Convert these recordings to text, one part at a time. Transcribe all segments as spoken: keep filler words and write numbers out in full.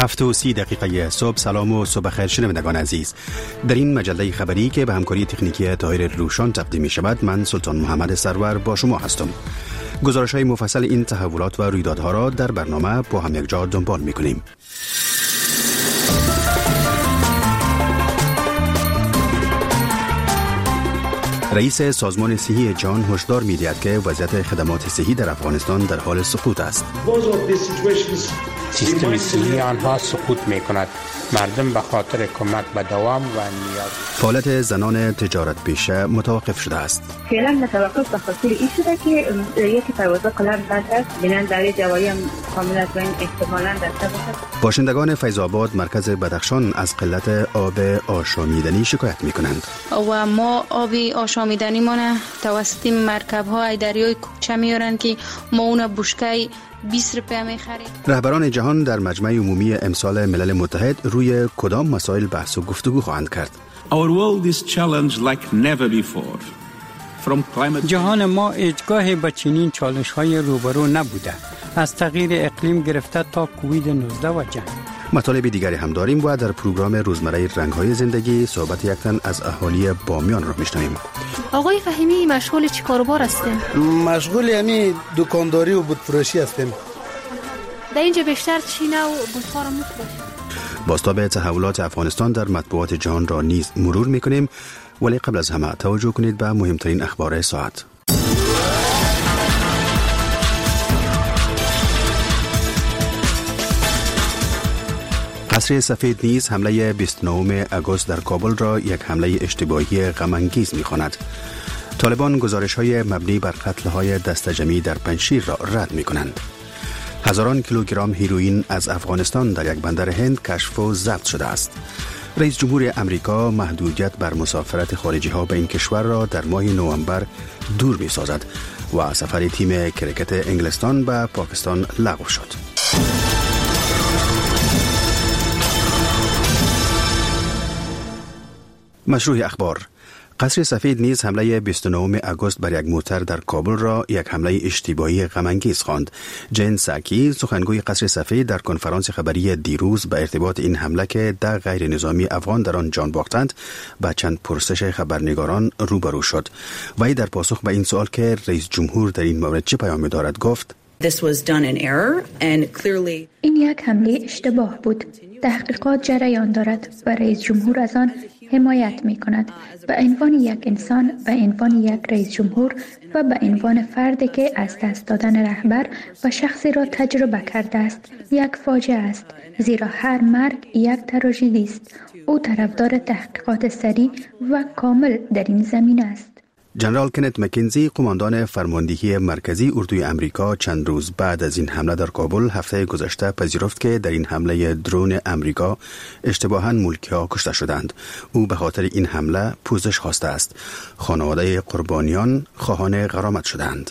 هفت و سی دقیقه صبح. سلام و صبح خیر شنوندگان عزیز. در این مجله خبری که به همکاری تکنیکی طاهر روشان تقدیم می شود، من سلطان محمد سرور با شما هستم. گزارش های مفصل این تحولات و رویدادها را در برنامه با هم یک جا دنبال می کنیم. رئیس سازمان صحی جهان هشدار می‌دهد که وضعیت خدمات صحی در افغانستان در حال سقوط است. سیستم صحی آنها سقوط می‌کند. مردم به خاطر کمک به دوام و نیاز. فعالیت زنان تجارت پیشه متوقف شده است. فعلا متوقف به خاطر این شده که یکی پروازها قلم بند است. بینن در جوایی هم کامل از بین احتمالاً در است. باشندگان فیض آباد مرکز بدخشان از قلت آب آشامیدنی شکایت می‌کنند. و ما آب آشامیدنی ما توسط مرکب‌های دریای کوچه میارن که ما اون بشکه بیست روپیه می‌خریم. رهبران جهان در مجمع عمومی امسال ملل متحد روی کدام مسائل بحث و گفتگو خواهند کرد؟ Our world is challenged like never before. From climate جهان ما هیچگاه با چنین چالش‌های روبرو نبوده، از تغییر اقلیم گرفته تا کووید نوزده و جنگ. مطالب دیگری هم داریم و در پروگرام روزمره رنگ‌های زندگی صحبت یک تن از اهالی بامیان را میشنویم. آقای فهیمی مشغول چی کاروبار هستین؟ مشغول همی دکانداری و بتفروشی هستیم. در اینجا بیشتر چی نوع بت‌ها را می‌فروشید؟ بازتاب تحولات افغانستان در مطبوعات جهان را نیز مرور می‌کنیم، ولی قبل از همه توجه کنید به مهمترین اخبار ساعت. قصر سفید نیز حمله بیست و نهم آگوست در کابل را یک حمله اشتباهی غم‌انگیز می‌خواند. طالبان گزارش‌های مبنی بر قتل‌های دسته‌جمعی در پنجشیر را رد می‌کنند. هزاران کیلوگرم هیروئین از افغانستان در یک بندر هند کشف و ضبط شده است. رئیس جمهور امریکا محدودیت بر مسافرت خارجی‌ها به این کشور را در ماه نوامبر دور می‌سازد و سفر تیم کرکت انگلستان به پاکستان لغو شد. مشروع اخبار. قصر سفید نیز حمله بیست و نهم آگوست بر یک موتر در کابل را یک حمله اشتباهی غم‌انگیز خواند. جین ساکی سخنگوی قصر سفید در کنفرانس خبری دیروز به ارتباط این حمله که ده غیر نظامی افغان در آن جان باختند با چند پرسش خبرنگاران روبرو شد. وی در پاسخ به این سوال که رئیس جمهور در این مورد چه پیامی دارد گفت: این یک حمله اشتباه بود. تحقیقات جریان دارد و رئیس جمهور از آن حمایت می کند. به عنوان یک انسان، به عنوان یک رئیس جمهور و به عنوان فردی که از دست دادن رهبر و شخصی را تجربه کرده است، یک فاجعه است، زیرا هر مرگ یک تراژدی است. او طرفدار تحقیقات سریع و کامل در این زمینه است. جنرال کنت مکنزی قماندان فرماندهی مرکزی اردوی امریکا چند روز بعد از این حمله در کابل هفته گذشته پذیرفت که در این حمله درون امریکا اشتباهاً ملکی‌ها کشته شدند. او به خاطر این حمله پوزش خواسته است. خانواده قربانیان خواهان غرامت شدند.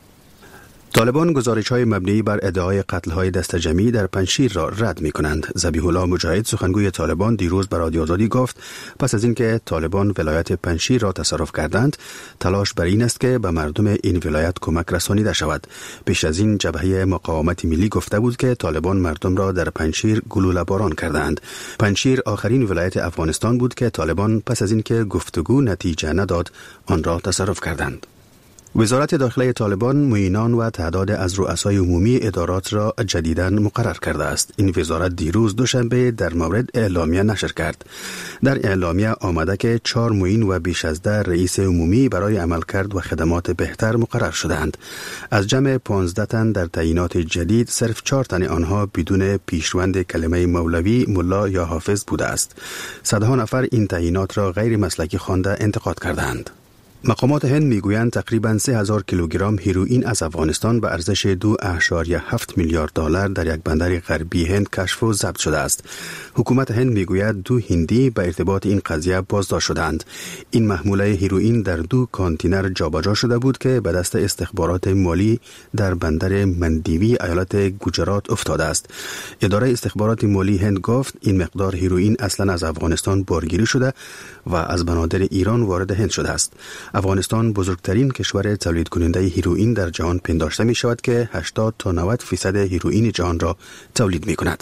طالبان گزارش‌های مبنی بر ادعای قتل‌های دسته‌جمعی در پنجشیر را رد می‌کنند. ذبیح الله مجاهد سخنگوی طالبان دیروز به رادیو آزادی گفت پس از اینکه طالبان ولایت پنجشیر را تصرف کردند، تلاش بر این است که به مردم این ولایت کمک رسانیده شود. پیش از این جبهه مقاومت ملی گفته بود که طالبان مردم را در پنجشیر گلوله باران کردند. پنجشیر آخرین ولایت افغانستان بود که طالبان پس از اینکه گفتگو نتیجه نداد، آن را تصرف کردند. وزارت داخلی طالبان معینان و تعداد از رؤسای عمومی ادارات را جدیداً مقرر کرده است. این وزارت دیروز دوشنبه در مورد اعلامیه نشر کرد. در اعلامیه آمده که چهار معین و بیش از ده رئیس عمومی برای عملکرد و خدمات بهتر مقرر شدند. از جمع پانزده تن در تعیینات جدید صرف چهار تن آنها بدون پیشروند کلمه مولوی، ملا یا حافظ بوده است. صدها نفر این تعیینات را غیر مسلکی خوانده انتقاد کردند. مقامات هند میگویند تقریباً سه هزار کیلوگرم هیروئین از افغانستان به ارزش دو اشاریه هفت میلیارد دلار در یک بندر غربی هند کشف و ضبط شده است. حکومت هند میگوید دو هندی به ارتباط این قضیه بازداشت شدند. این محموله هیروئین در دو کانتینر جابجا شده بود که به دست استخبارات مالی در بندر مندیوی ایالت گوجرات افتاده است. اداره استخبارات مالی هند گفت این مقدار هیروئین اصلاً از افغانستان بارگیری شده و از بنادر ایران وارد هند شده است. افغانستان بزرگترین کشور تولید کننده هیروئین در جهان پنداشته می شود که هشتاد تا نود فیصد هیروئین جهان را تولید می کند.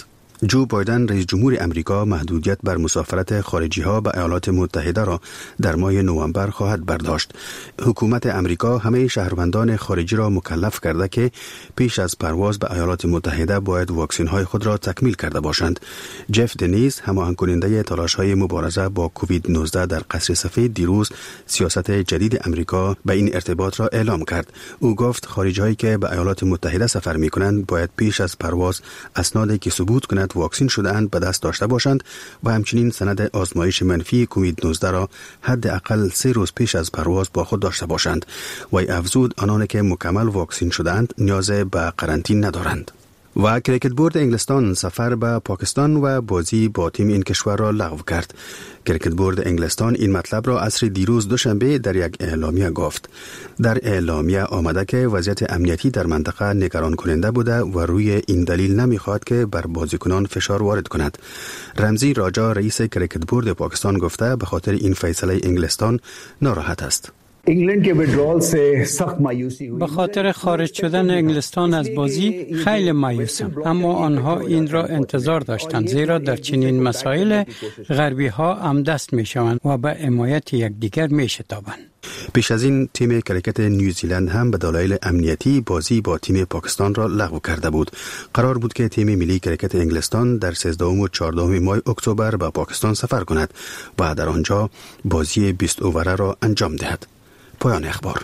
جو بایدن رئیس جمهور امریکا محدودیت بر مسافرت خارجی ها به ایالات متحده را در ماه نوامبر خواهد برداشت. حکومت امریکا همه شهروندان خارجی را مکلف کرده که پیش از پرواز به ایالات متحده باید واکسن های خود را تکمیل کرده باشند. جف دنیز، هماهنگ کننده تلاش های مبارزه با کووید نوزده در قصر سفید، دیروز سیاست جدید امریکا به این ارتباط را اعلام کرد. او گفت خارجی هایی که به ایالات متحده سفر می کنند باید پیش از پرواز اسنادی که ثبوت کند واکسن شده‌اند به دست داشته باشند و همچنین سند آزمایش منفی کووید نوزده را حداقل سه روز پیش از پرواز با خود داشته باشند. و افزود آنان که مکمل واکسن شده‌اند نیاز به قرنطینه ندارند. و کریکت بورد انگلستان سفر به پاکستان و بازی با تیم این کشور را لغو کرد. کریکت بورد انگلستان این مطلب را عصر دیروز دوشنبه در یک اعلامیه گفت. در اعلامیه آمده که وضعیت امنیتی در منطقه نگران کننده بوده و روی این دلیل نمیخواد که بر بازیکنان فشار وارد کند. رمزی راجا، رئیس کریکت بورد پاکستان، گفته به خاطر این فیصله انگلستان ناراحت است. انگلند کے وڈرال سے سخت مایوسی ہوئی. به خاطر خارج شدن انگلستان از بازی خیلی مایوسم، اما آنها این را انتظار داشتند، زیرا در چنین مسائل غربی ها هم دست می شوند و به حمایت یکدیگر می شتابند. پیش از این تیم کریکت نیوزیلند هم به دلایل امنیتی بازی با تیم پاکستان را لغو کرده بود. قرار بود که تیم ملی کریکت انگلستان در سیزدهم و چهاردهم ماه اکتبر به پاکستان سفر کند و در آنجا بازی بیست اووره را انجام دهد. پایان اخبار.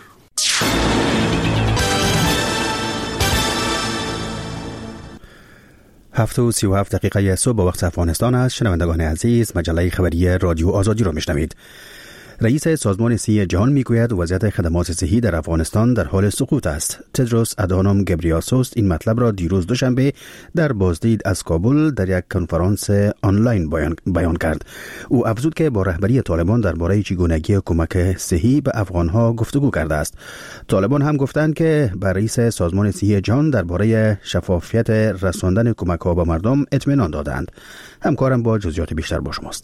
هفت و سی و هفت دقیقه صبح به وقت افغانستان است. شنوندگان عزیز، مجله خبری رادیو آزادی را میشنوید. رئیس سازمان صحی جهان میگوید وضعیت خدمات صحی در افغانستان در حال سقوط است. تدروس ادهانوم گبریاسوس این مطلب را دیروز دوشنبه در بازدید از کابل در یک کنفرانس آنلاین بیان, بیان کرد. او افزود که با رهبری طالبان درباره چگونگی کمک صحی به افغانها گفتگو کرده است. طالبان هم گفتند که بر رئیس سازمان صحی جهان درباره شفافیت رساندن کمک‌ها به مردم اطمینان دادند. همکارم با جزئیات بیشتر با شماست.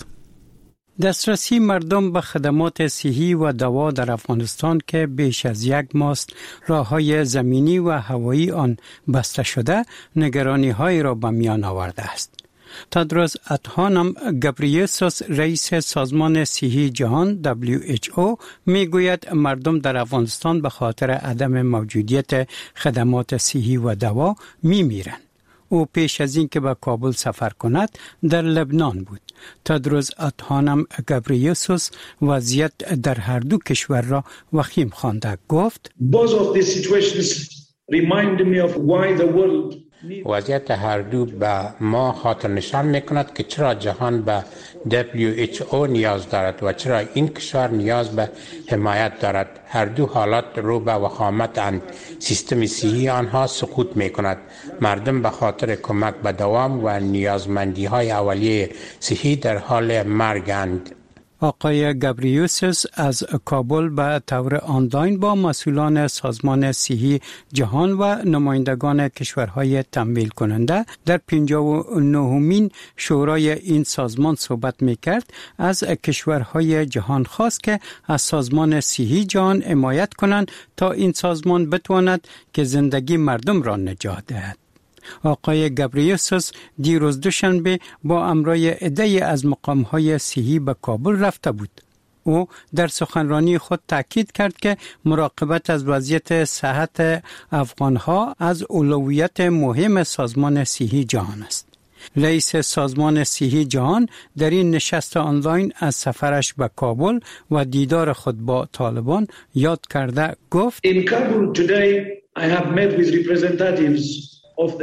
دسترسی مردم به خدمات صحی و دوا در افغانستان که بیش از یک ماه راه‌های زمینی و هوایی آن بسته شده، نگرانی‌های را به میان آورده است. تدروس ادهانوم گبریاسوس، رئیس سازمان صحی جهان دبلیو اچ او، میگوید مردم در افغانستان به خاطر عدم موجودیت خدمات صحی و دوا میمیرند. او پیش از این که به کابل سفر کند در لبنان بود. تدروس ادهانوم گبریاسوس وضعیت در هر دو کشور را وخیم خوانده. گفت Both of these situations remind me of why the world وضعیت هر دو به ما خاطر نشان میکند که چرا جهان به دبلیو اچ او نیاز دارد و چرا این کشور نیاز به حمایت دارد. هر دو حالات رو به وخامت اند. سیستم صحی آنها سقوط میکند. مردم به خاطر کمک به دوام و نیازمندی های اولیه صحی در حال مرگند. آقای گبریاسوس از کابل به طور آنلاین با مسئولان سازمان صحی جهان و نمایندگان کشورهای تمویل کننده در پنجاه و نهمین شورای این سازمان صحبت میکرد. از کشورهای جهان خواست که از سازمان صحی جهان حمایت کنند تا این سازمان بتواند که زندگی مردم را نجات دهد. آقای گبریاسوس دیروز دوشنبه با امرای عده‌ای از مقام‌های صحی به کابل رفته بود. او در سخنرانی خود تاکید کرد که مراقبت از وضعیت صحت افغان‌ها از اولویت مهم سازمان صحی جهان است. رئیس سازمان صحی جهان در این نشست آنلاین از سفرش به کابل و دیدار خود با طالبان یاد کرده گفت In Kabul today I have met with representatives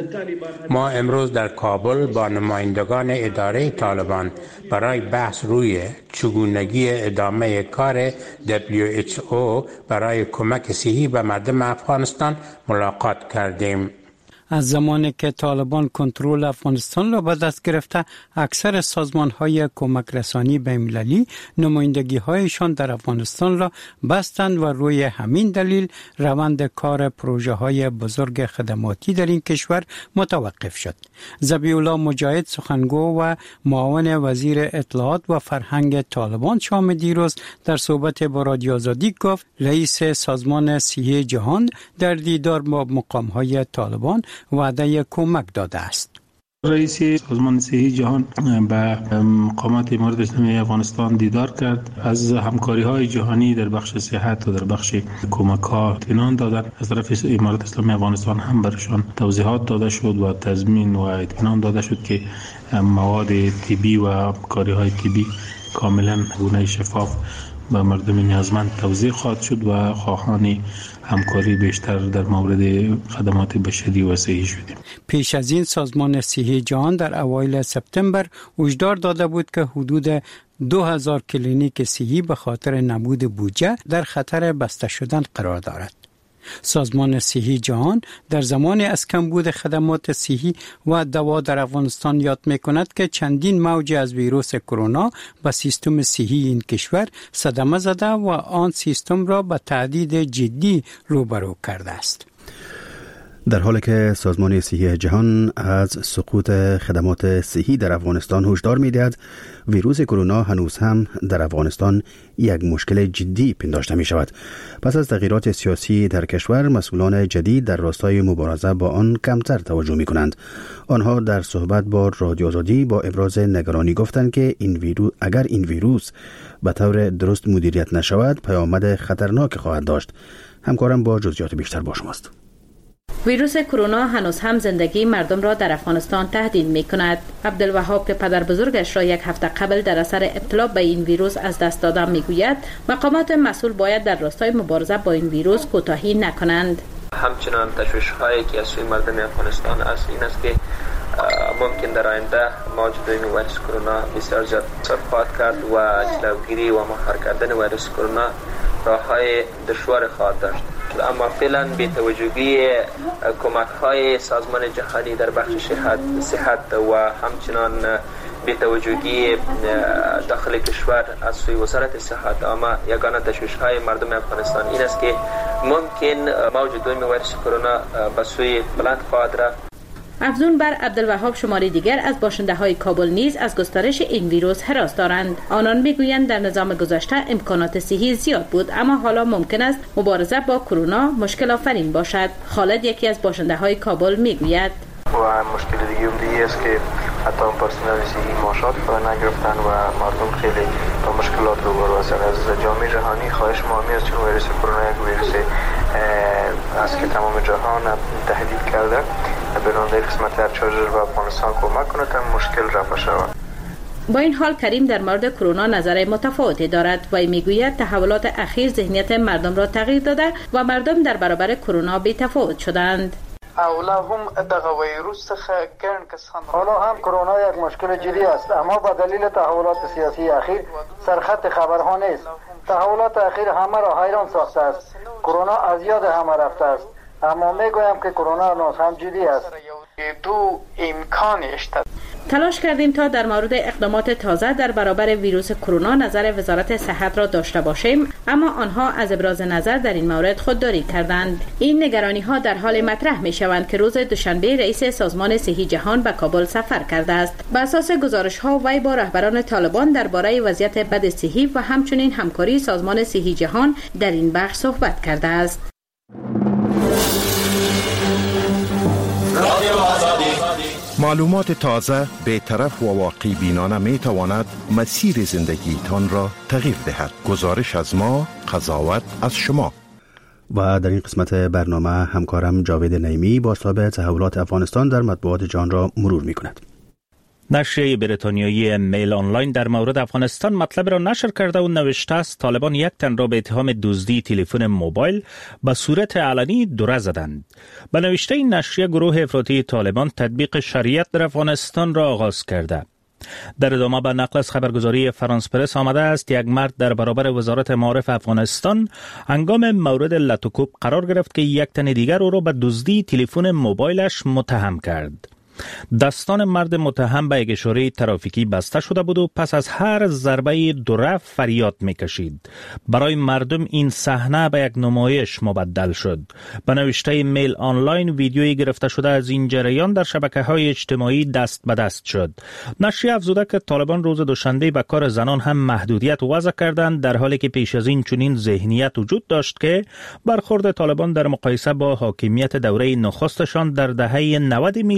ما امروز در کابل با نمایندگان اداره طالبان برای بحث روی چگونگی ادامه کار دبلیو اچ او برای کمک صحی به مردم افغانستان ملاقات کردیم. از زمانی که طالبان کنترل افغانستان را به دست گرفته، اکثر سازمان‌های کمک رسانی بین‌المللی نمایندگی‌هایشان در افغانستان را بستند و روی همین دلیل روند کار پروژه‌های بزرگ خدماتی در این کشور متوقف شد. ذبیح الله مجاهد، سخنگو و معاون وزیر اطلاعات و فرهنگ طالبان، شام دیروز در صحبت با رادیو آزادی گفت رئیس سازمان صحی جهان در دیدار با مقام‌های طالبان وعده کمک داده است. رئیس سازمان صحی جهان به مقامات امارات اسلامی افغانستان دیدار کرد، از همکاری‌های جهانی در بخش صحت و در بخش کمک‌ها اطمینان دادند. از طرف امارات اسلامی افغانستان هم برشان توضیحات داده شد و تضمین و اطمینان داده شد که مواد طبی و همکاری‌های طبی کاملا گونه شفاف به مردم نیازمند توزیع خواهد شد و خواهان همکاری بیشتر در مورد خدمات بشری و صحی شدیم. پیش از این سازمان صحی جهان در اوایل سپتامبر هشدار داده بود که حدود دو هزار کلینیک صحی به خاطر نبود بودجه در خطر بسته شدن قرار دارد. سازمان صحی جهان در زمان از کمبود خدمات صحی و دوا در افغانستان یاد می‌کند که چندین موج از ویروس کرونا به سیستم صحی این کشور صدمه زده و آن سیستم را به تهدید جدی روبرو کرده است. در حالی که سازمان صحی جهان از سقوط خدمات صحی در افغانستان هشدار می‌دهد، ویروس کرونا هنوز هم در افغانستان یک مشکل جدی پنداشته می شود. پس از تغییرات سیاسی در کشور، مسئولان جدید در راستای مبارزه با آن کمتر توجه می کنند. آنها در صحبت با رادیو آزادی با ابراز نگرانی گفتند که این ویروس اگر این ویروس به طور درست مدیریت نشود، پیامد خطرناک خواهد داشت. همکارم با جزئیات بیشتر با شماست. ویروس کرونا هنوز هم زندگی مردم را در افغانستان تهدید می کند. عبدالوهاب که پدر بزرگش را یک هفته قبل در اثر ابتلا به این ویروس از دست دادن می گوید مقامات مسئول باید در راستای مبارزه با این ویروس کوتاهی نکنند. همچنان تشویش هایی که از سوی مردم افغانستان است این است که ممکن در آینده موج دوم ویروس کرونا بسیار زیاد خواهد کرد و جلوگیری و مهار کردن ویروس کرونا راه‌های دشوار خواهد داشت. اما فعلا بی توجهی کمک‌های سازمان جهانی در بخش صحت صحت و همچنان بی توجهی داخل کشور از سوی وزارت صحت، اما یگانه تشویش‌های مردم افغانستان این است که ممکن موج دوم ویروس کرونا به سوی بلند خواهد رفت. افزون بر عبدالوهاب شماری دیگر از باشنده های کابل نیز از گسترش این ویروس هراس دارند. آنان میگویند در نظام گذشته امکانات صحی زیاد بود، اما حالا ممکن است مبارزه با کرونا مشکل آفرین باشد. خالد یکی از باشنده های کابل میگوید و مشکل دیگه هم دیگه است که حتی پرسنل صحی معاشات نگرفتن و مردم خیلی با مشکلات روبرو هستند. از جامعه جهانی خواهش مهمی است چون ویروس کرونا یک ویروس است که تمام جهان تهدید کرده. بنابراین در قسمت در چارجر و افغانستان کمک کنه تا مشکل رفع شود. با این حال کریم در مورد کرونا نظر متفاوتی دارد و میگوید تحولات اخیر ذهنیت مردم را تغییر داده و مردم در برابر کرونا بی‌تفاوت شدند. اولا هم دغه ویروس څخه ګڼ کسان حالا هم کرونا یک مشکل جدی است، اما با دلیل تحولات سیاسی اخیر سرخط خبرها نیست. تحولات اخیر همه را حیران ساخته است. کرونا از یاد همه رفته است، اما میگویم که کرونا هنوز هم جدی است. دو امکانش تلاش کردیم تا در مورد اقدامات تازه در برابر ویروس کرونا نظر وزارت صحت را داشته باشیم، اما آنها از ابراز نظر در این مورد خودداری کردند. این نگرانی ها در حال مطرح می شوند که روز دوشنبه رئیس سازمان صحی جهان به کابل سفر کرده است. بر اساس گزارش ها وی با رهبران طالبان درباره وضعیت بد صحی و همچنین همکاری سازمان صحی جهان در این بخش صحبت کرده است. معلومات تازه، بی‌طرف و واقعی بینانه می تواند مسیر زندگی تان را تغییر دهد. گزارش از ما، قضاوت از شما. و در این قسمت برنامه همکارم جاوید نعیمی با صاحب تحولات افغانستان در مطبوعات جهان را مرور می کند. نشریه بریتانیایی میل آنلاین در مورد افغانستان مطلب را نشر کرده و نوشته است طالبان یک تن را به اتهام دزدی تلفن موبایل به صورت علنی دره زدند. به نوشته این نشریه گروه افراطی طالبان تطبیق شریعت در افغانستان را آغاز کرده. در ادامه به نقل از خبرگزاری فرانس پرس آمده است یک مرد در برابر وزارت معارف افغانستان هنگام مورد لتوکوب قرار گرفت که یک تن دیگر او را به دزدی تلفن موبایلش متهم کرد. دستان مرد متهم به یک اشاره ترافیکی بسته شده بود و پس از هر ضربه دره فریاد میکشید. برای مردم این صحنه به یک نمایش مبدل شد. به نوشته میل آنلاین ویدیویی گرفته شده از این جریان در شبکه‌های اجتماعی دست به دست شد. نشریه افزوده که طالبان روز دوشنبه به کار زنان هم محدودیت وضع کردند، در حالی که پیش از این چنین ذهنیت وجود داشت که برخورد طالبان در مقایسه با حاکمیت دوره نخستشان در دهه نود میلادی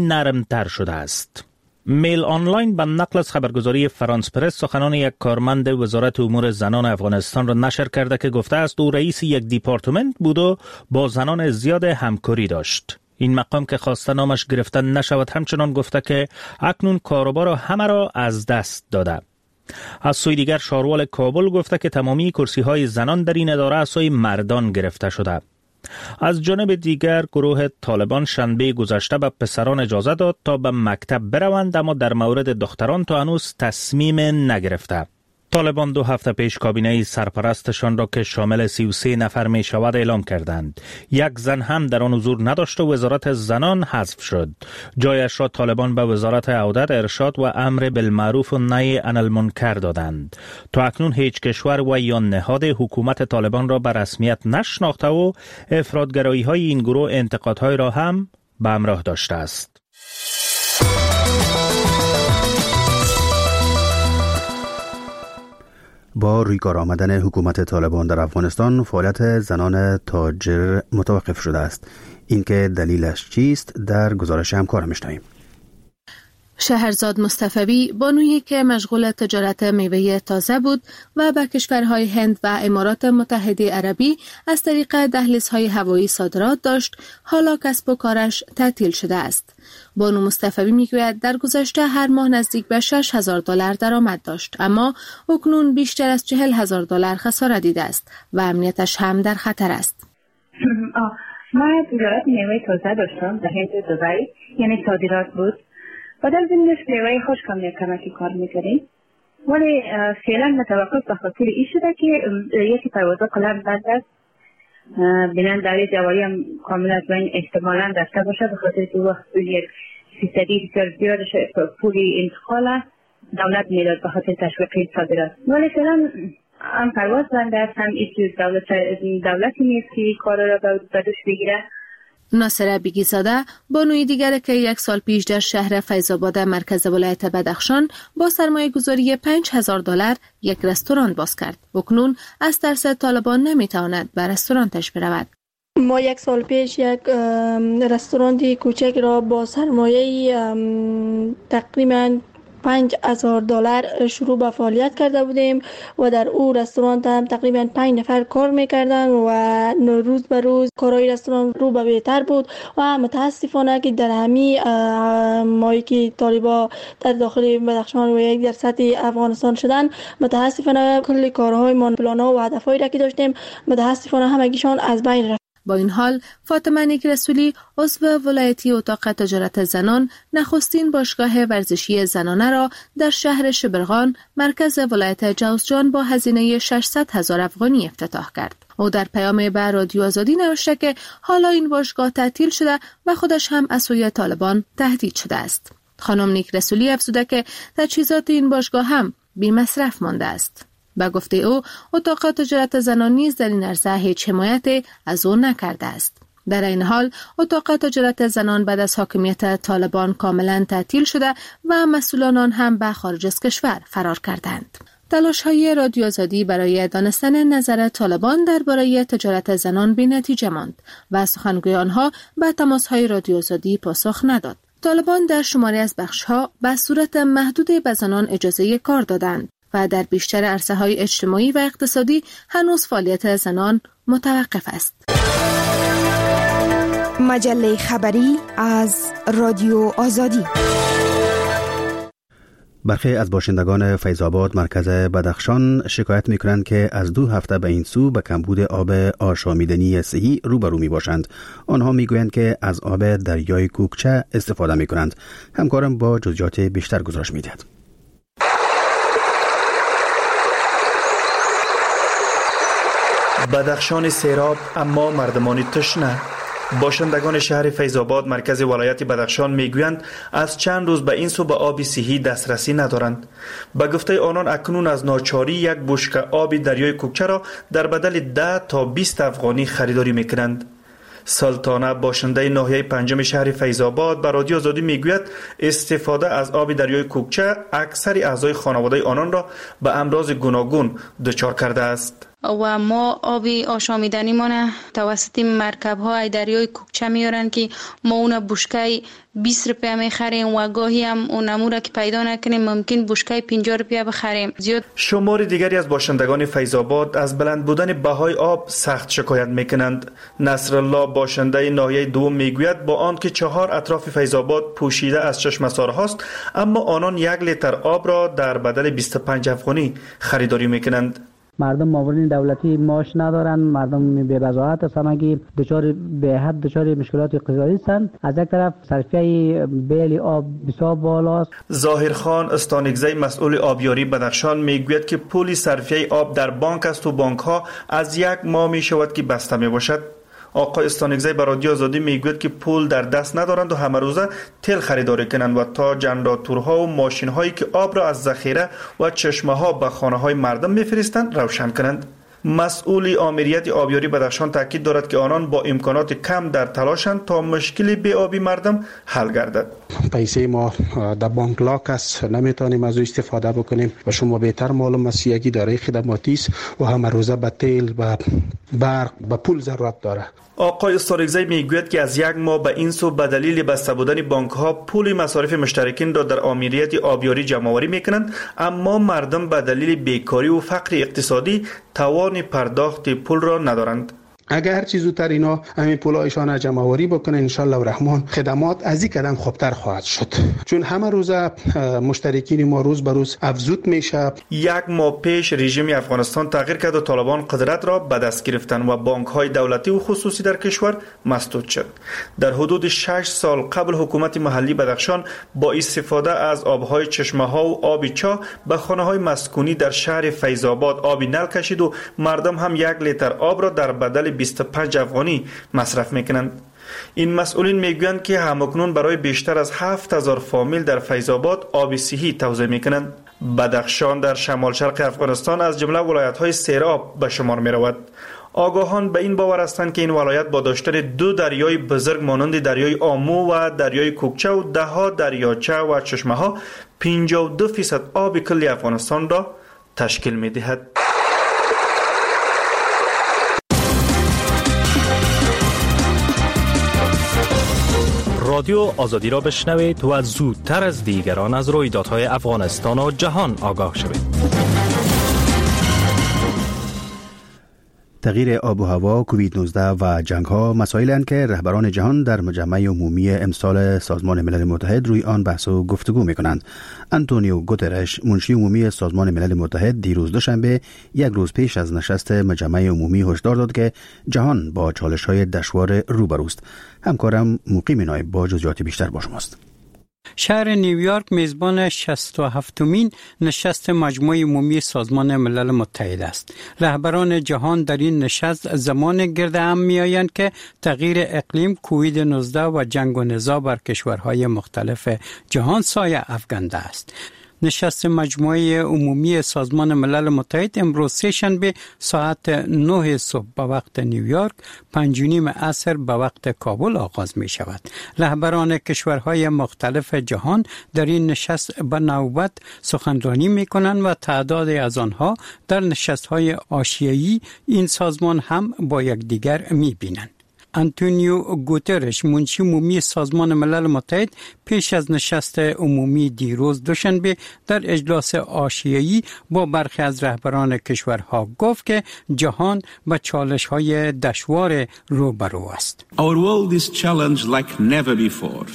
نرمتر شده است. میل آنلاین به نقل از خبرگزاری فرانس پرس سخنان یک کارمند وزارت امور زنان افغانستان را نشر کرده که گفته است او رئیس یک دیپارتمنت بود و با زنان زیاد همکاری داشت. این مقام که خواسته نامش گرفته نشود همچنان گفته که اکنون کاروبار همه را از دست داده. از سوی دیگر شاروال کابل گفته که تمامی کرسی های زنان در این اداره از سوی مردان گرفته شده. از جانب دیگر گروه طالبان شنبه گذشته به پسران اجازه داد تا به مکتب بروند، اما در مورد دختران تا هنوز تصمیم نگرفته. طالبان دو هفته پیش کابینه سرپرستشان را که شامل سی و سه نفر می شود اعلام کردند. یک زن هم در آن حضور نداشت و وزارت زنان حذف شد. جایش را طالبان به وزارت عودت، ارشاد و امر بالمعروف و نهی عن المنکر دادند. تا اکنون هیچ کشور و یا نهاد حکومت طالبان را به رسمیت نشناخته و افراطگرایی های این گروه انتقادهای را هم به همراه داشته است. با رویکار آمدن حکومت طالبان در افغانستان فعالیت زنان تاجر متوقف شده است. اینکه دلیلش چیست در گزارش همکارم میشنویم. شهرزاد مصطفی بانویی که مشغول تجارت میوه تازه بود و به کشورهای هند و امارات متحده عربی از طریق دهلیزهای هوایی صادرات داشت، حالا کسب و کارش تعطیل شده است. بانو مصطفی میگوید در گذشته هر ماه نزدیک به شش هزار دلار درآمد داشت، اما اکنون بیشتر از چهل هزار دلار خسارت دیده است و امنیتش هم در خطر است. من تجارت میوه تازه داشتم در هند و دبی، یعنی صادرات بود و در زمینش میوه خشکم یک کمکی کار میکردیم، ولی فعلا متوقف به خاطر این شده که یکی پروازها کلا بند است. بینن داری جواری هم کامل از بین احتمالا رفته باشه، به خاطر که وقت یک فیصدی بسیار زیادش پولی انتقال دولت میداد به خاطر تشویق صادرات، ولی فعلا هم پرواز بند است، هم این دولت دولتی نیست که کار را به دوش بگیره. ناصره بیگیزاده بانوی دیگر که یک سال پیش در شهر فیض‌آباد مرکز ولایت بدخشان با سرمایه گذاری پنج هزار دلار یک رستوران باز کرد. اکنون از ترس طالبان نمیتواند به رستورانش برود. ما یک سال پیش یک رستوران کوچک را با سرمایه تقریبا پنج هزار دلار شروع به فعالیت کرده بودیم و در او رستوران هم تقریبا پنج نفر کار میکردن و روز به روز کارهای رستوران رو به بهتر بود و متاسفانه که در همین ماهی که طالبا در داخل بدخشان و یک در سطح افغانستان شدن، متاسفانه کل کارهای ما پلان‌ها و هدفهایی را که داشتیم متاسفانه همگیشان از بین رفت. با این حال فاطمه نیک رسولی عضو ولایتی اتاق تجارت زنان نخستین باشگاه ورزشی زنانه را در شهر شبرغان مرکز ولایت جوزجان با هزینه ششصد هزار افغانی افتتاح کرد. او در پیام به رادیو آزادی نوشته که حالا این باشگاه تعطیل شده و خودش هم از سوی طالبان تهدید شده است. خانم نیک رسولی افزوده که تجهیزات این باشگاه هم بی مصرف مانده است. به گفته او اتاق تجارت زنان نیز در این عرصه هیچ حمایت از او نکرده است. در این حال اتاق تجارت زنان بعد از حاکمیت طالبان کاملا تعطیل شده و مسئولان آن هم به خارج از کشور فرار کردند. تلاش‌های رادیو آزادی برای دانستن نظر طالبان درباره تجارت زنان بی‌نتیجه ماند و سخنگوی آنها به تماس‌های رادیو آزادی پاسخ نداد. طالبان در شماری از بخش‌ها به صورت محدود به زنان اجازه کار دادند و در بیشتر عرصه‌های اجتماعی و اقتصادی هنوز فعالیت زنان متوقف است. مجله خبری از رادیو آزادی. برخی از باشندگان فیض‌آباد مرکز بدخشان شکایت می‌کنند که از دو هفته به این سو به کمبود آب آشامیدنی صحی روبرو می‌باشند. آنها می‌گویند که از آب دریای کوکچه استفاده می‌کنند. همکارم با جزئیات بیشتر گزارش می‌دهد. بدخشان سیراب اما مردمان تشنه. باشندگان شهر فیض‌آباد مرکز ولایت بدخشان میگویند از چند روز به این سو به آب صحی دسترسی ندارند. به گفته آنان اکنون از ناچاری یک بشکه آب دریای کوکچه را در بدل ده تا بیست افغانی خریداری میکنند. سلطانه باشنده ناحیه پنجم شهر فیض‌آباد به رادیو آزادی میگوید استفاده از آب دریای کوکچه اکثر اعضای خانواده آنان را به امراض گوناگون دچار کرده است. و ما آب آشامیدنی ما توسط مرکب های دریای کوکچه میارن که ما اون بشکه بیست روپیه میخریم و گاهی هم اون امور که پیدا نکنیم ممکن بشکه پنجاه روپیه بخریم. زیاد شمار دیگری از باشندگان فیض‌آباد از بلند بودن بهای آب سخت شکایت میکنند. نصرالله باشنده ناحیه دوم میگوید با آنکه چهار اطراف فیض‌آباد پوشیده از چشمه‌سارهاست اما آنان یک لیتر آب را در بدل بیست و پنج افغانی خریداری میکنند. مردم معاونین دولتی معاش ندارن، مردم بی وضاحت هستند که دچار به حد دچار مشکلات اقتصادی هستند. از یک طرف صرفه بیل آب بسیار بالاست. ظاهرخان استانگزی مسئول آبیاری بدخشان میگوید که پول صرفه آب در بانک است و بانک ها از یک ماه می شود که بسته می باشد. آقای استانگزی به رادیو آزادی میگوید که پول در دست ندارند و همه روزه تل خریداری کنند و تا جنراتورها و ماشین هایی که آب را از ذخیره و چشمه ها به خانه های مردم میفرستند روشن کنند. مسئول آمریت آبیاری بدخشان تاکید دارد که آنان با امکانات کم در تلاشند تا مشکل بی آبی مردم حل گردد. پیسه ما در بانک لاک است، نمیتونیم از او استفاده بکنیم و شما بهتر معلوم است یکی دارای خدماتی است و همه روزه به تیل و برق و پول ضرورت داره. آقای استارگزی میگوید که از یک ماه به این سو به دلیل بسته بودن بانک ها پول مصارف مشترکین را در آمریت آبیاری جمع آوری میکنند، اما مردم به دلیل بیکاری و فقر اقتصادی توان پرداخت پول را ندارند. اگر هر چیز زودتر اینا همین پولایشان جمع آوری بکنه ان شاء الله الرحمن خدمات از این قدم خوبتر خواهد شد، چون همه روزه مشترکین ما روز به روز افزود میشه. یک ماه پیش رژیم افغانستان تغییر کرد و طالبان قدرت را به دست گرفتند و بانک های دولتی و خصوصی در کشور مسدود شد. در حدود شش سال قبل حکومت محلی بدخشان با استفاده از آبهای چشمه ها و آب چاه به خانه های مسکونی در شهر فیض‌آباد آبی نل کشید و مردم هم یک لیتر آب را در بدل بیست و پنج افغانی مصرف میکنند. این مسئولین میگویند که همکنون برای بیشتر از هفت هزار فامیل در فیض‌آباد آب صحی توزیع میکنند. بدخشان در شمال شرق افغانستان از جمله ولایت‌های سیراب به شمار میرود. آگاهان به این باور هستند که این ولایت با داشتن دو دریای بزرگ مانند دریای آمو و دریای کوکچه و ده ها دریاچه و چشمه ها پنجاه و دو فیصد آب کل افغانستان را تشکیل میدهد. رادیو آزادی را بشنوید و زودتر از دیگران از رویدادهای افغانستان و جهان آگاه شوید. تغییر آب و هوا، کووید نوزده و جنگ ها مسائلند که رهبران جهان در مجمع عمومی امسال سازمان ملل متحد روی آن بحث و گفتگو می کنند. آنتونیو گوترش، منشی عمومی سازمان ملل متحد، دیروز دوشنبه یک روز پیش از نشست مجمع عمومی هشدار داد که جهان با چالش های دشوار روبروست. همکارم مقیم نایب با جزئیات بیشتر با شماست. شهر نیویورک میزبان شصت و هفتمین نشست مجمع عمومی سازمان ملل متحد است. رهبران جهان در این نشست زمان گرد هم می آیند که تغییر اقلیم، کووید نوزده و جنگ و نزاع بر کشورهای مختلف جهان سایه افکنده است. نشست مجموعه عمومی سازمان ملل متحد امروز سه‌شنبه ساعت نه صبح به وقت نیویورک، پنج و نیم عصر به وقت کابل آغاز می شود. رهبران کشورهای مختلف جهان در این نشست به نوبت سخنرانی می کنند و تعداد از آنها در نشست‌های حاشیه‌ای این سازمان هم با یکدیگر می بینند. آنتونیو گوترش، منشی عمومی سازمان ملل متحد، پیش از نشست عمومی دیروز دوشنبه در اجلاس حاشیه‌ای با برخی از رهبران کشورها گفت که جهان با چالش‌های دشوار روبرو است. Our world is challenged like never before.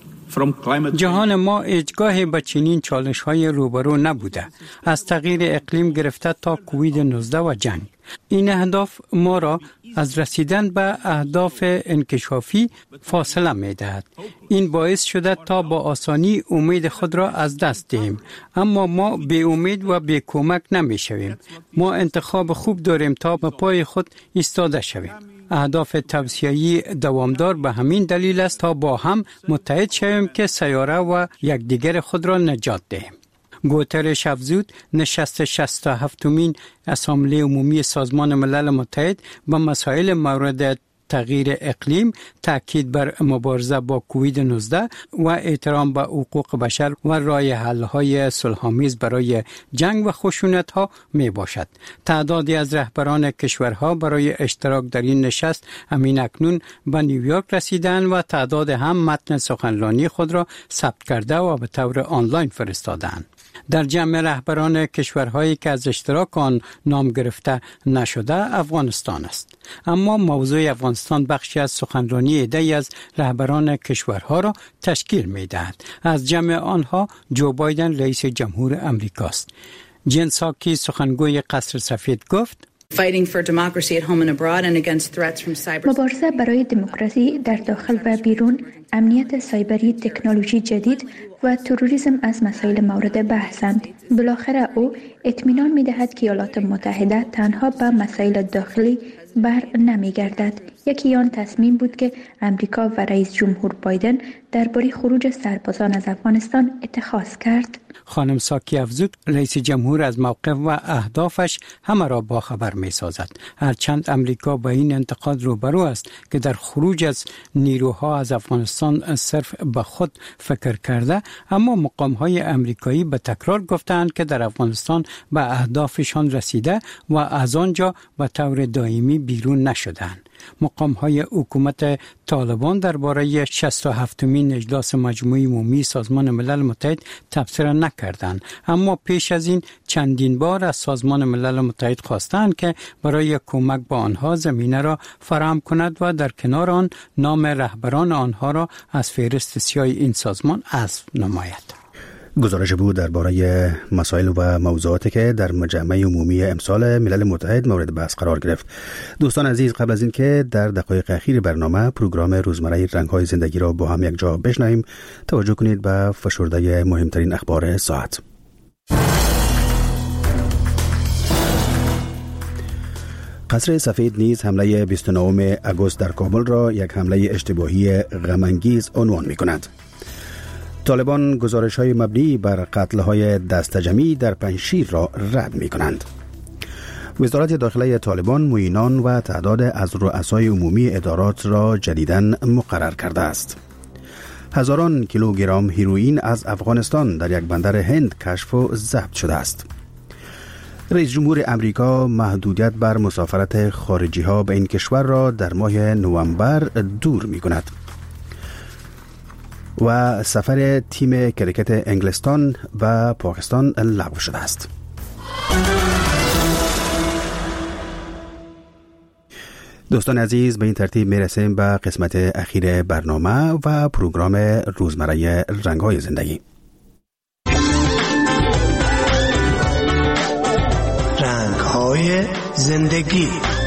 جهان ما هیچگاه با چنین چالش‌های روبرو نبوده، از تغییر اقلیم گرفته تا کووید نوزده و جنگ. این اهداف ما را از رسیدن به اهداف انکشافی فاصله می دهد. این باعث شده تا با آسانی امید خود را از دست دهیم، اما ما بی امید و بی کمک نمی شویم. ما انتخاب خوب داریم تا به پای خود ایستاده شویم. اهداف توسعه‌ای دوامدار به همین دلیل است تا با هم متحد شویم که سیاره و یکدیگر خود را نجات دهیم. گوترش افزود نشست شصت و هفتمین اسامبله عمومی سازمان ملل متحد با مسائل مورد تغییر اقلیم، تاکید بر مبارزه با کووید نوزده و احترام به حقوق بشر و راه حل‌های صلح‌آمیز برای جنگ و خشونت‌ها می باشد. تعدادی از رهبران کشورها برای اشتراک در این نشست همین اکنون به نیویورک رسیدند و تعداد هم متن سخنرانی خود را ثبت کرده و به طور آنلاین فرستادند. در جمع رهبران کشورهایی که از اشتراک آن نام گرفته نشده افغانستان است. اما موضوع افغانستان بخشی از سخنرانی عده‌ای از رهبران کشورها را تشکیل می‌دهد. از جمع آنها جو بایدن رئیس جمهور امریکاست. جن ساکی سخنگوی قصر سفید گفت: مبارزه برای دموکراسی در داخل و بیرون، امنیت سایبری، تکنولوژی جدید و تروریسم از مسائل مورد بحثند. بالاخره او اطمینان می‌دهد که ایالات متحده تنها به مسائل داخلی بر نمی‌گردد. یکی آن تصمیم بود که امریکا و رئیس جمهور بایدن درباره خروج سربازان از افغانستان اتخاذ کرد. خانم ساکی افزود رئیس جمهور از موقف و اهدافش همه را باخبر می سازد. هرچند امریکا با این انتقاد روبرو است که در خروج از نیروها از افغانستان صرف به خود فکر کرده، اما مقام‌های امریکایی به تکرار گفتند که در افغانستان به اهدافشان رسیده و از آنجا به طور دائمی بیرون نشدند. مقام‌های حکومت طالبان درباره شصت و هفتمین اجلاس مجموعه عمومی سازمان ملل متحد تبصره نکردند، اما پیش از این چندین بار از سازمان ملل متحد خواستند که برای کمک به آنها زمینه را فراهم کند و در کنار آن نام رهبران آنها را از فهرست سیاه این سازمان حذف نماید. گزارش بود درباره مسائل و موضوعاتی که در مجمع عمومی امسال ملل متحد مورد بحث قرار گرفت. دوستان عزیز، قبل از این که در دقایق اخیر برنامه پروگرام روزمره رنگ‌های زندگی را با هم یک جا بشنویم، توجه کنید به فشرده مهمترین اخبار ساعت. قصر سفید نیز حمله بیست و نهم آگوست در کابل را یک حمله اشتباهی غم‌انگیز عنوان می‌کند. طالبان گزارش‌های مبنی بر قتل‌های دسته‌جمعی در پنجشیر را رد می‌کنند. وزارت داخله طالبان معینان و تعداد از رؤسای عمومی ادارات را جدیداً مقرر کرده است. هزاران کیلوگرم هیروئین از افغانستان در یک بندر هند کشف و ضبط شده است. رئیس جمهور امریکا محدودیت بر مسافرت خارجی‌ها به این کشور را در ماه نوامبر دور می‌کند. و سفر تیم کرکت انگلستان و پاکستان لغو شده است. دوستان عزیز، به این ترتیب میرسیم به قسمت اخیر برنامه و پروگرام روزمره رنگ‌های زندگی. رنگ‌های زندگی.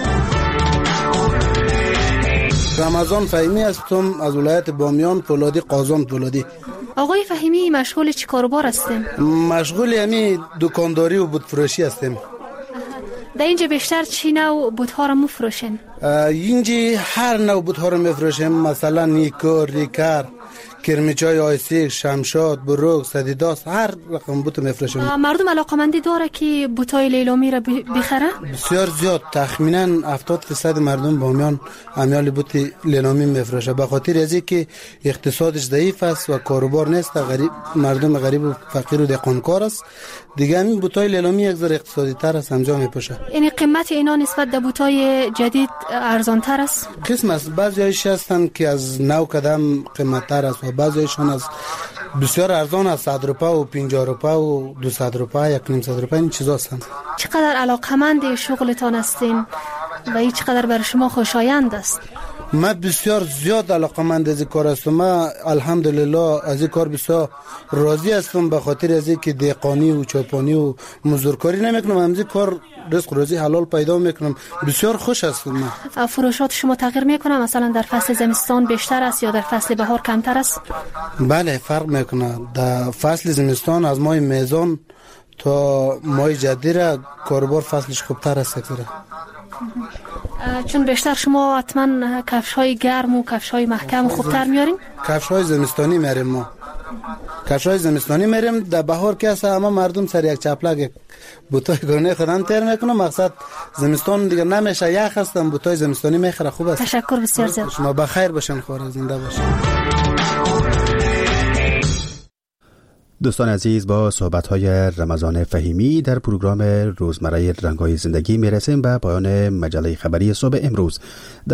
رمضان فهیمی هستم از ولایت بامیان، فولادی قازان فولادی. آقای فهیمی مشغول چی کاروبار هستیم؟ مشغول یعنی دکانداری و بوت فروشی هستیم. در اینجا بیشتر چی نوع بوت‌ها رو می‌فروشین؟ اینجا هر نوع بوت‌ها رو می‌فروشیم، مثلا نیکو، ریکر، کرمیچای آیسیک، شمشاد، بروک، سدیداس، هر رقم بوت می‌فروشیم. مردم علاقه‌مندی داره که بوت‌های لیلامی رو بخره؟ بسیار زیاد، تخمیناً هفتاد درصد مردم بامیان امیال بوت لیلامی می‌فروشه، به خاطر از اینکه اقتصادش ضعیف است و کاروبار نیست، غریب مردم غریب و فقیر و دهقانکار است. دیگه همین بوت‌های لیلامی یک ذره اقتصادی‌تر است، انجام می‌پوشه. یعنی قیمت اینا نسبت به بوت‌های جدید ارزان‌تر است؟ قسم است، بعضی‌هاش هستن که از نو قدم قیمت‌تر است و بعضی‌هاشون از بسیار ارزان است، صد روپیه و پنجاه روپیه و دویست روپیه، یک و نیم صد روپیه، این چیزا هستند. چقدر علاقه‌مند شغلتان هستین و این چقدر برای شما خوشایند است؟ من بسیار زیاد علاقه‌مند از این کار هستم. من الحمدلله از این کار بسیار راضی هستم، به خاطر از اینکه دهقانی و چوپانی و مزدورکاری نمیکنم، از این کار رزق روزی حلال پیدا میکنم، بسیار خوش هستم. من فروشات شما تغییر میکنه؟ مثلا در فصل زمستان بیشتر است یا در فصل بهار کمتر است؟ بله فرق میکنه. در فصل زمستان از ماه میزان تا ماه جدید کاروبار فصلش خوبتر است. چون بیشتر شما حتما کفش های گرم و کفش های محکم خوبتر میارین؟ کفش های زمستانی میاریم ما. کفش های زمستانی میاریم. در بهار که هست اما مردم سر یک چپلک بوتای گونه خودن تیر میکنم، مقصد زمستان دیگه نمیشه، یخ هستم بوتای زمستانی میخره. خوب است. تشکر بسیار زیاد. شما بخیر باشین، خدا زنده باشین. دوستان عزیز، با صحبت‌های رمضان فهیمی در پروگرام روزمره رنگ‌های زندگی میرسیم به پایان مجله خبری صبح امروز.